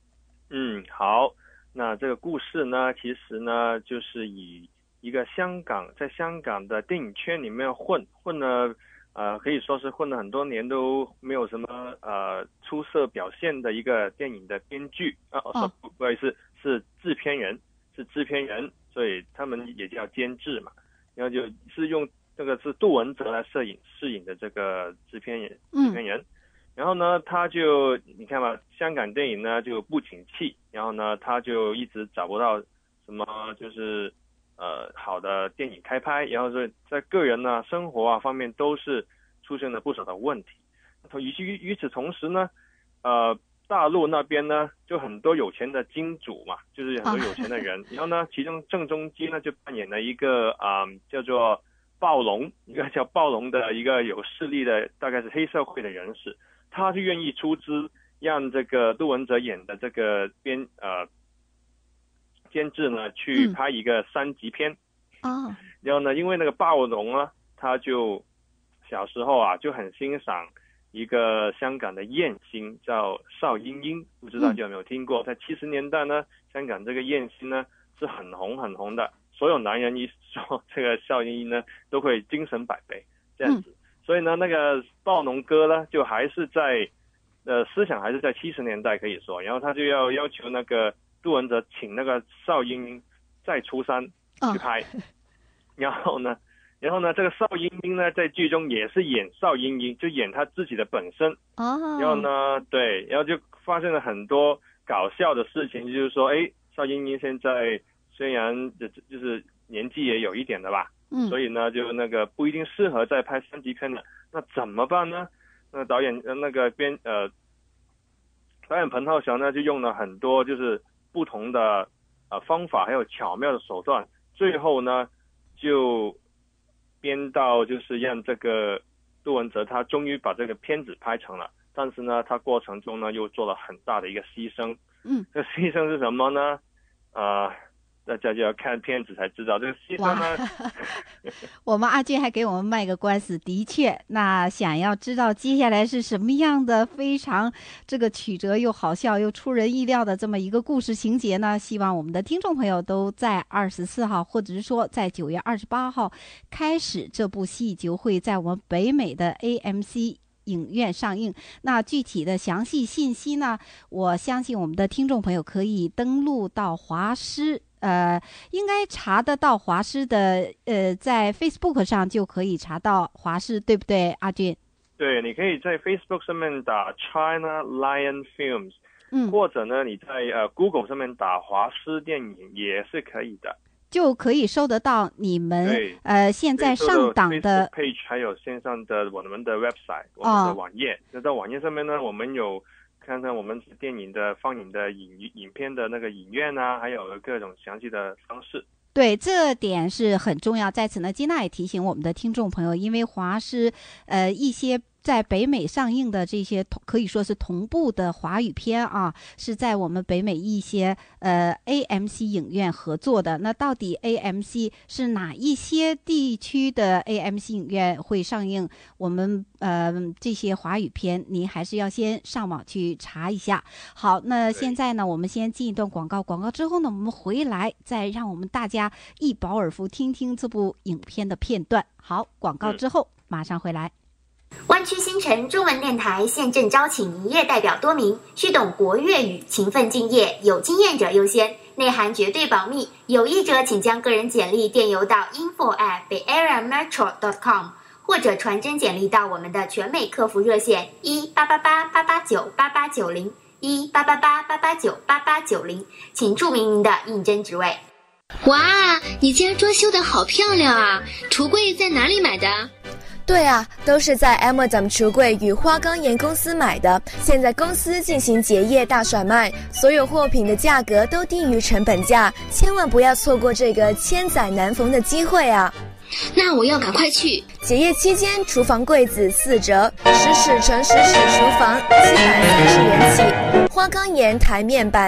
嗯，好，那这个故事呢，其实呢就是以一个香港在香港的电影圈里面混混了，呃，可以说是混了很多年都没有什么呃出色表现的一个电影的编剧啊，哦，不好意思，是制片人，是制片人，所以他们也叫监制嘛。然后就是用这个是杜汶泽来摄影饰演的这个制片人，制片人。嗯，然后呢，他就你看嘛，香港电影呢就不景气，然后呢，他就一直找不到什么就是呃好的电影开拍，然后所以在个人呢、生活啊方面都是出现了不少的问题。与与与此同时呢，呃，大陆那边呢就很多有钱的金主嘛，就是很多有钱的人，啊、然后呢，其中郑中基呢就扮演了一个啊、呃、叫做暴龙，一个叫暴龙的一个有势力的，大概是黑社会的人士。他是愿意出资让这个杜汶泽演的这个编呃监制呢去拍一个三级片啊、嗯，然后呢，因为那个暴龙啊，他就小时候啊就很欣赏一个香港的艳星叫邵英英，不知道你有没有听过？嗯、在七十年代呢，香港这个艳星呢是很红很红的，所有男人一说这个邵英英呢都会精神百倍这样子。嗯，所以呢，那个暴龙哥呢，就还是在，呃，思想还是在七十年代可以说，然后他就要要求那个杜汶泽请那个邵英英再出山去拍，哦、然后呢，然后呢，这个邵英英呢在剧中也是演邵英英，就演他自己的本身，哦，然后呢，对，然后就发生了很多搞笑的事情，就是说，哎，邵英英现在虽然就就是年纪也有一点的吧。嗯，所以呢，就那个不一定适合再拍三级片了，那怎么办呢？那导演呃那个编呃导演彭浩翔呢，就用了很多就是不同的呃方法，还有巧妙的手段，最后呢就编到就是让这个杜汶泽他终于把这个片子拍成了，但是呢，他过程中呢又做了很大的一个牺牲。嗯，这牺牲是什么呢？啊、呃。大家就要看片子才知道这个牺牲呢。 我们阿俊还给我们卖个关子，的确，那想要知道接下来是什么样的非常这个曲折又好笑又出人意料的这么一个故事情节呢？希望我们的听众朋友都在二十四号，或者是说在九月二十八号开始，这部戏就会在我们北美的 A M C。影院上映，那具体的详细信息呢？我相信我们的听众朋友可以登录到华师，呃，应该查得到华师的，呃，在 Facebook 上就可以查到华师，对不对，阿俊？ 对，你可以在 Facebook 上面打 China Lion Films，嗯，或者呢，你在呃 Google 上面打华师电影也是可以的。 就可以收得到你们呃现在上档的 page， 还有线上的我们的 website， 我们的网页。那、哦、在网页上面呢，我们有看看我们电影的放映的影影片的那个影院啊，还有各种详细的方式。 对，这点是很重要。在此呢，金娜也提醒我们的听众朋友，因为华师呃一些在北美上映的这些可以说是同步的华语片啊，是在我们北美一些呃 A M C 影院合作的。那到底 A M C 是哪一些地区的 A M C 影院会上映我们呃这些华语片？您还是要先上网去查一下。好，那现在呢，我们先进一段广告，广告之后呢，我们回来再让我们大家一饱耳福，听听这部影片的片段。好，广告之后、嗯、马上回来。 湾区新城中文电台现正招请营业代表多名，需懂国粤语，勤奋敬业，有经验者优先，内涵绝对保密。有意者请将个人简历电邮到 info at bay area metro dot com， 或者传真简历到我们的全美客服热线一八八八八八九八八九零一八八八八八九八八九零，请注明您的应征职位。 哇，你家装修的好漂亮啊！橱柜在哪里买的？ 对啊，都是在 Amazon 橱柜与花岗岩公司买的。现在公司进行结业大甩卖，所有货品的价格都低于成本价，千万不要错过这个千载难逢的机会啊！ 那我要赶快去。 结业期间，厨房柜子四折，十尺乘十尺厨房七百三十元起，花岗岩台面板。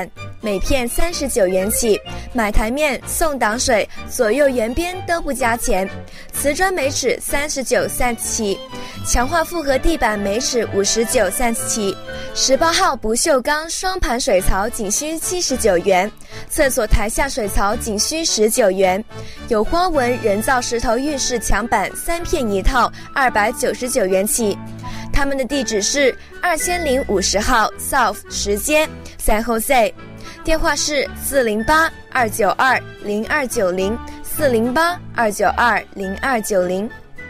每片三十九元起。买台面送挡水，左右沿边都不加钱。瓷砖每尺三十九 cents 起，强化复合地板每尺五十九 cents 起。十八号不锈钢双盘水槽仅需七十九元，厕所台下水槽仅需十九元。有花纹人造石头浴室墙板三片一套，二百九十九元起。他们的地址是二千零五十号 South 十街 San Jose， 电话是四零八二九二零二九零四零八二九二零二九零。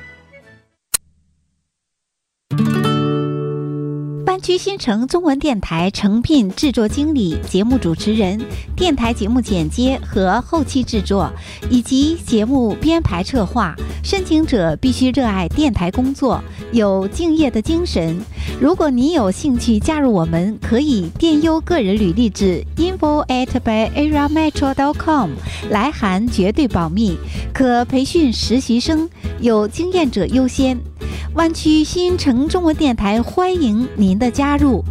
湾区新城中文电台诚聘制作经理、节目主持人、电台节目剪接和后期制作，以及节目编排策划。申请者必须热爱电台工作，有敬业的精神。如果你有兴趣加入我们，可以电邮个人履历至 info at bay area metro dot com， 来函绝对保密，可培训实习生，有经验者优先。湾区新城中文电台欢迎您的加入。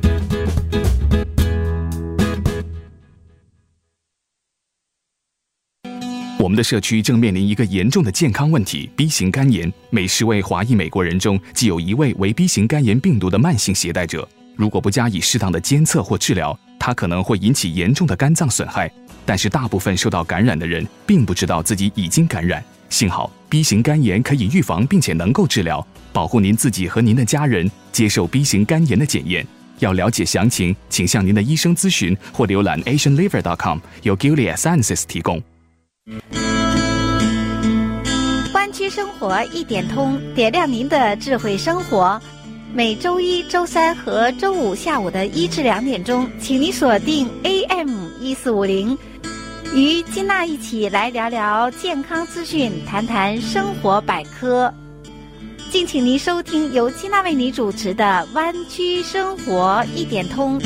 我们的社区正面临一个严重的健康问题 B 型肝炎，每十位华裔美国人中即有一位为 B 型肝炎病毒的慢性携带者。如果不加以适当的监测或治疗，它可能会引起严重的肝脏损害。但是大部分受到感染的人并不知道自己已经感染。幸好 B 型肝炎可以预防并且能够治疗，保护您自己和您的家人接受 B 型肝炎的检验。要了解详情，请向您的医生咨询或浏览 asian liver dot com， 由 Gilead Sciences 提供。 湾区生活一点通，点亮您的智慧生活。每周一、周三和周五下午的一至两点钟，请你锁定 A M 一四五零，与金娜一起来聊聊健康资讯，谈谈生活百科。敬请您收听由金娜为你主持的《湾区生活一点通》。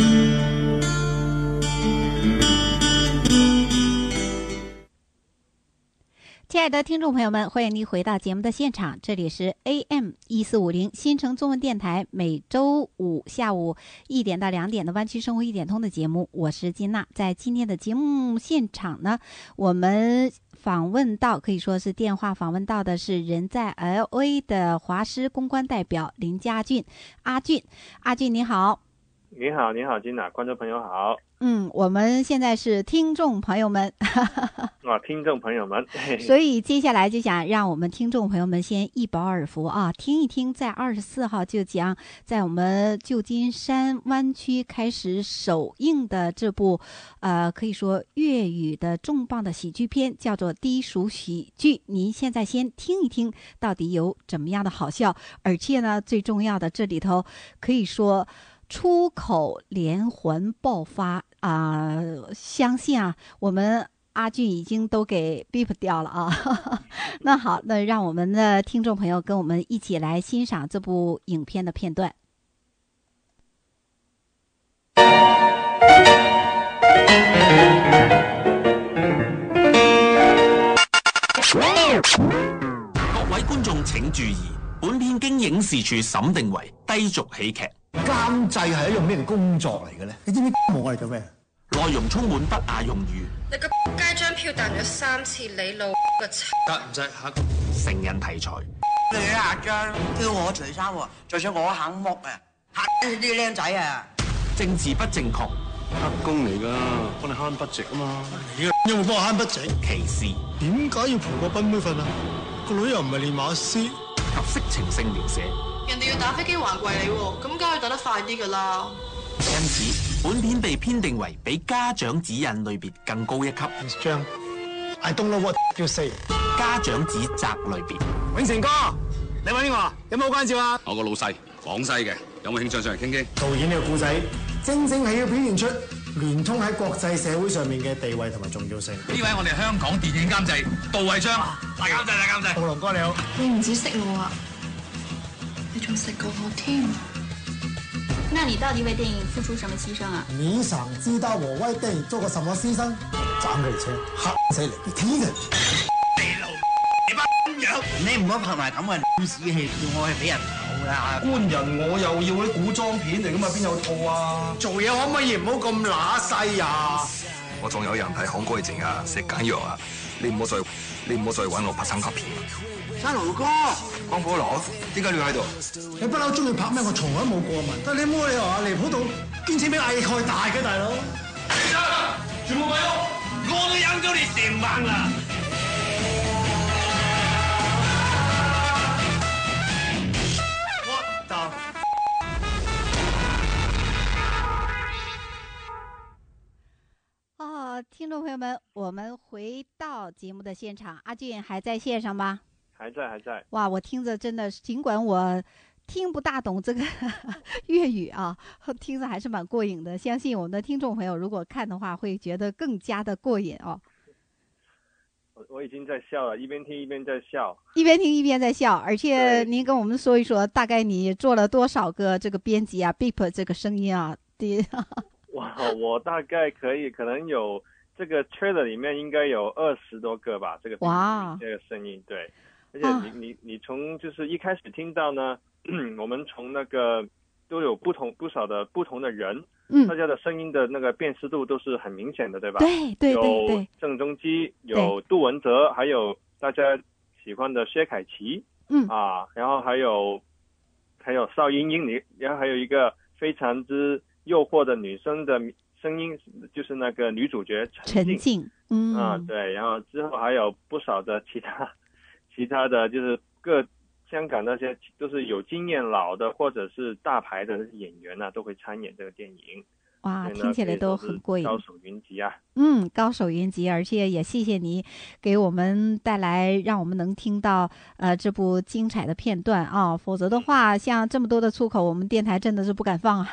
亲爱的听众朋友们，欢迎您回到节目的现场，这里是 A M 一四五零新城中文电台，每周五下午一点到两点的湾区生活一点通的节目，我是金娜。在今天的节目现场呢，我们访问到，可以说是电话访问到的是人在 L A 的华师公关代表林家俊，阿俊，阿俊你好。 你好，你好，金娜，观众朋友好。 嗯，我们现在是听众朋友们啊，听众朋友们所以接下来就想让我们听众朋友们先一饱耳福啊，听一听在二十四号就将在我们旧金山湾区开始首映的这部呃，可以说粤语的重磅的喜剧片，叫做低俗喜剧。您现在先听一听到底有怎么样的好笑，而且呢最重要的，这里头可以说出口连环爆发啊、呃！相信啊，我们阿俊已经都给 beep 掉了啊。那好，那让我们的听众朋友跟我们一起来欣赏这部影片的片段。 各位觀眾請注意，本片經影視處審定為低俗喜劇。 監製係一樣咩嘅工作嚟嘅咧？你知唔知冇我哋做咩？ 內容充滿不雅用語。 你個街張票彈咗三次，你老個柒。 得唔使下個成人題材。 你阿張叫我除衫喎，就算我肯木啊，嚇啲僆仔啊！ 政治不正確。 黑工嚟㗎，幫你慳筆值啊嘛。 你有冇幫我慳筆值？ 歧視。 點解要陪個賓妹瞓啊？個女又唔係練馬師。 及色情性描寫。 人哋要打飛機還跪你喎，咁梗係打得快啲㗎啦。 因此，本片被編定為比家長指引類別更高一級。 Miss Zhang, I don't know what you say。 家長指責類別。 永成哥，你揾邊個啊？有冇關照啊？我個老細，廣西嘅，有冇興趣上嚟傾傾？ 導演呢個故仔，正正係要表現出聯通喺國際社會上面嘅地位同埋重要性。 呢位我哋香港電影監製杜慧章，大監製大監製。浩龍哥你好。 你唔止識我啊，你仲識過我添。 那你到底為電影付出什麼犧牲啊？ 你想知道我為電影做過什麼犧牲？斬佢車，嚇死你！你聽人。 地路，你班樣，你唔好拍埋咁嘅屎氣，叫我去俾人啦！ 官人我又要啲古裝片嚟噶嘛，邊有套啊？ 做嘢可唔可以唔好咁乸西啊？ 我仲有人係好鬼靜啊，食緊藥啊！你唔好再你唔好再揾我拍三級片。 山龍哥， 江火佬，點解你要喺度？ 你不嬲中意拍咩？我從來冇過問。但你冇理由啊離譜到捐錢俾藝蓋大嘅大佬。 全部咪屋，我都養咗你成晚啦！ 我得。 哦，听众朋友们，我们回到节目的现场，阿俊还在线上吗？ 还在，还在。 哇，我听着真的，尽管我听不大懂这个粤语啊，听着还是蛮过瘾的。相信我们的听众朋友如果看的话，会觉得更加的过瘾哦。 我我已经在笑了，一边听一边在笑， 一边听一边在笑。而且您跟我们说一说，大概你做了多少个这个编辑啊 ，beep 这个声音啊？对。 哇，我大概可以，可能有这个 trailer 里面应该有二十多个吧，这个哇， 这个声音对。而且你、啊、你你从就是一开始听到呢，我们从那个都有不同不少的不同的人，嗯，大家的声音的那个辨识度都是很明显的，对吧？ 对对对对， 有郑中基，有杜文泽，还有大家喜欢的薛凯琪，嗯啊，然后还有还有邵英英，你然后还有一个非常之诱惑的女生的声音，就是那个女主角陈静， 陈静，嗯啊对，然后之后还有不少的其他。其他的就是各香港那些都是有经验老的或者是大牌的演员啊，都会参演这个电影。 哇，听起来都很过瘾， 高手云集啊！ 嗯，高手云集，而且也谢谢你给我们带来，让我们能听到呃这部精彩的片段啊，否则的话，像这么多的出口，我们电台真的是不敢放啊。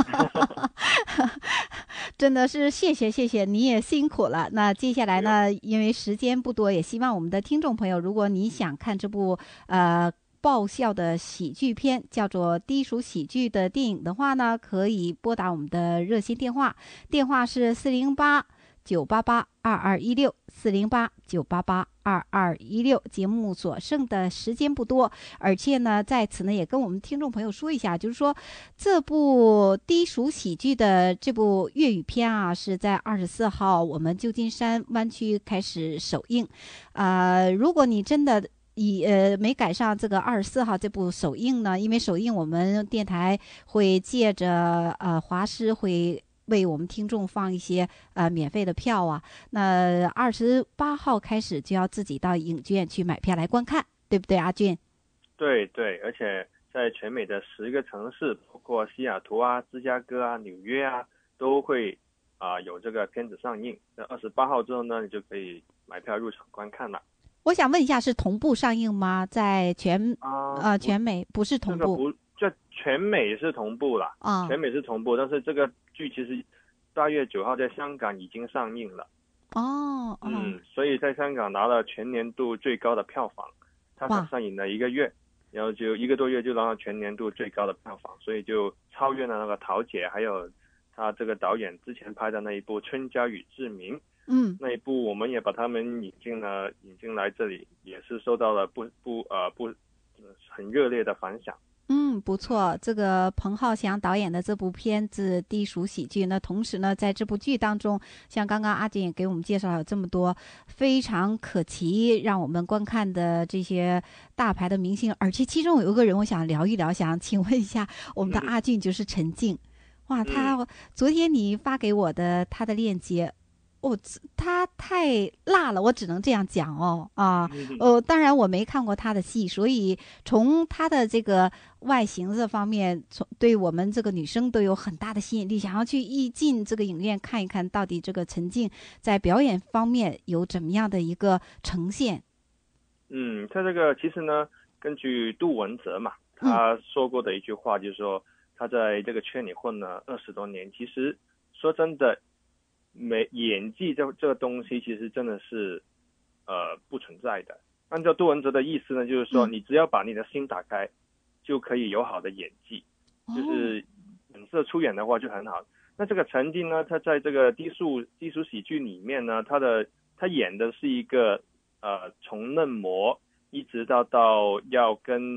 真的是谢谢谢谢，你也辛苦了。那接下来呢，因为时间不多，也希望我们的听众朋友，如果你想看这部呃爆笑的喜剧片，叫做低俗喜剧的电影的话呢，可以拨打我们的热线电话，电话是四零八九八八二二一六四零八九八八二二一六。节目所剩的时间不多，而且呢，在此呢也跟我们听众朋友说一下，就是说这部低俗喜剧的这部粤语片啊，是在二十四号我们旧金山湾区开始首映。呃，如果你真的以呃没赶上这个二十四号这部首映呢，因为首映我们电台会借着呃华师会为我们听众放一些呃免费的票啊，那二十八号开始就要自己到影院去买票来观看，对不对，阿俊？ 对对，而且在全美的十个城市，包括西雅图啊、芝加哥啊、纽约啊，都会啊、呃、有这个片子上映。那二十八号之后呢，你就可以买票入场观看了。 我想问一下，是同步上映吗？在全啊、 呃全美不是同步？ 这个不，这全美是同步啦，啊，全美是同步，但是这个剧其实八月九号在香港已经上映了。 哦， 嗯，所以在香港拿了全年度最高的票房，它才上映了一个月，然后就一个多月就拿到全年度最高的票房，所以就超越了那个桃姐，还有他这个导演之前拍的那一部《春娇与志明》。 嗯， 那一部我们也把他们引进了，引进来这里，也是受到了不不呃不很热烈的反响。 嗯，不错，这个彭浩翔导演的这部片子低俗喜剧呢，同时呢，在这部剧当中，像刚刚阿锦也给我们介绍了这么多非常可期让我们观看的这些大牌的明星，而且其中有一个人我想聊一聊，想请问一下我们的阿俊，就是陈静。哇，他昨天你发给我的他的链接，哦，他太辣了，我只能这样讲哦啊，呃，当然我没看过他的戏，所以从他的这个外形这方面，从对我们这个女生都有很大的吸引力，想要去一进这个影院看一看到底这个陈静在表演方面有怎么样的一个呈现。 嗯，他这个其实呢，根据杜文泽嘛，他说过的一句话就是说，他在这个圈里混了二十多年，其实说真的。没演技这这个东西其实真的是呃不存在的。按照杜文泽的意思呢，就是说你只要把你的心打开，就可以有好的演技，就是本色出演的话就很好。那这个陈静呢，他在这个低俗低俗喜剧里面呢，他的他演的是一个呃从嫩模一直到到要跟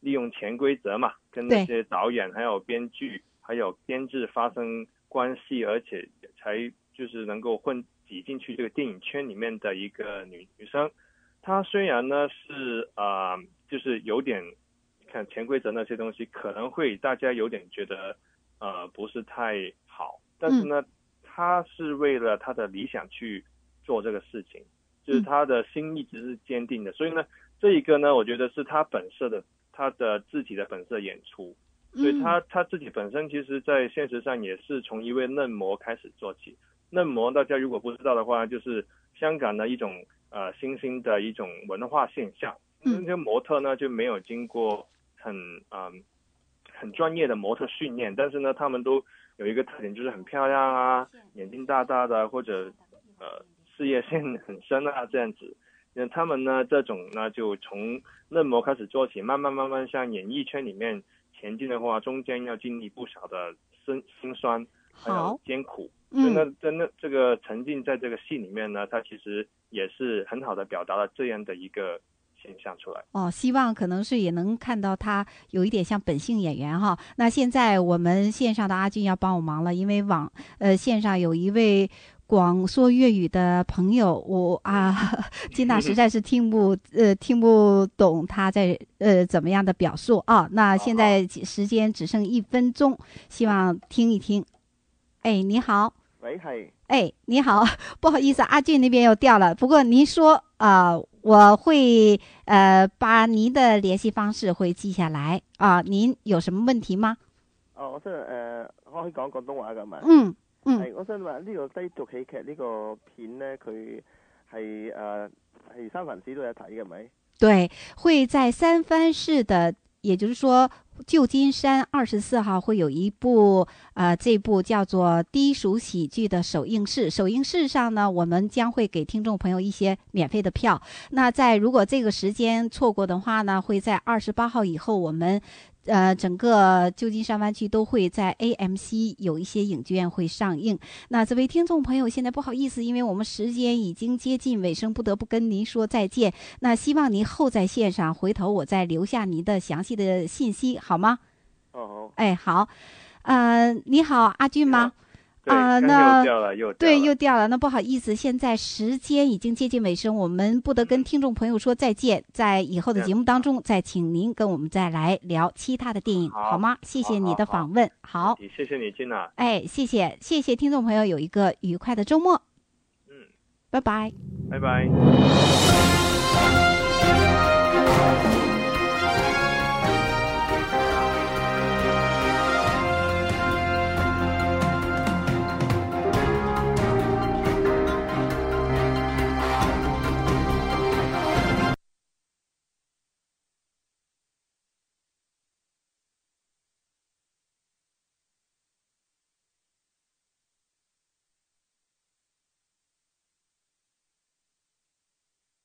利用潜规则嘛，跟那些导演还有编剧还有编制发生关系，而且才就是能够混挤进去这个电影圈里面的一个女女生。她虽然呢是呃就是有点看潜规则那些东西可能会大家有点觉得呃不是太好，但是呢、嗯、她是为了她的理想去做这个事情，就是她的心一直是坚定的、嗯、所以呢这一个呢我觉得是她本色的她的自己的本色演出，所以她她自己本身其实在现实上也是从一位嫩模开始做起。嫩模大家如果不知道的话，就是香港的一种呃新兴的一种文化现象。嗯，这些模特呢就没有经过很嗯、呃、很专业的模特训练，但是呢他们都有一个特点，就是很漂亮啊，眼睛大大的，或者呃事业线很深啊这样子。那他们呢这种呢就从嫩模开始做起，慢慢慢慢向演艺圈里面前进的话，中间要经历不少的辛辛酸还有艰苦。所以呢真的这个沉浸在这个戏里面呢，它其实也是很好的表达了这样的一个现象出来。 哦，希望可能是也能看到他有一点像本性演员哈。那现在我们线上的阿俊要帮我忙了，因为网呃线上有一位广说粤语的朋友，我啊金娜实在是听不呃听不懂他在呃怎么样的表述啊。那现在时间只剩一分钟，希望听一听。哎，你好。 喂，係。 哎，你好，不好意思，阿俊那边又掉了。不过您说啊、呃，我会呃把您的联系方式會記下來啊、呃。您有什麼問題嗎？ 哦，我想誒、呃，我可以講廣東話㗎嘛？ 嗯嗯。 係，我想話呢個低俗喜劇呢個片呢，佢係誒係三藩市都有睇嘅咪？ 對，會在三藩市的。也就是說舊金山二十四號會有一部呃這部叫做低俗喜劇的首映式，首映式上呢我們將會給聽眾朋友一些免費的票，那在如果這個時間錯過的話呢，會在二十八號以後我們呃整個舊金山灣區都會在 A M C 有一些影劇院會上映。那這位聽眾朋友現在不好意思，因為我們時間已經接近尾聲，不得不跟您說再見，那希望您後在線上回頭我再留下您的詳細的信息好嗎？ 哦好。 哎好，呃你好阿俊嗎？ 啊、呃，那又掉了，又掉了对，又掉了。那不好意思，现在时间已经接近尾声，我们不得跟听众朋友说再见。在以后的节目当中，再请您跟我们再来聊其他的电影， 好, 好吗？谢谢你的访问，好，好谢谢你，金娜。 哎，谢谢，谢谢听众朋友，有一个愉快的周末。嗯，拜拜， 拜拜。